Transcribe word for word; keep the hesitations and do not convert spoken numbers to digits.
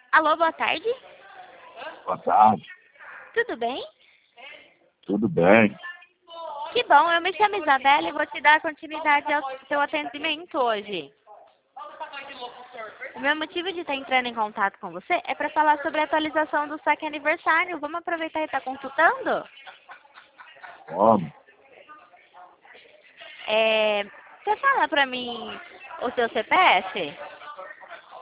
Alô, boa tarde. Boa tarde, Tudo bem? tudo bem? Que bom, eu me chamo Isabela e vou te dar continuidade ao seu atendimento hoje. O meu motivo de estar entrando em contato com você é para falar sobre a atualização do saque aniversário. Vamos aproveitar e estar consultando? Como? É, você fala para mim o seu C P F?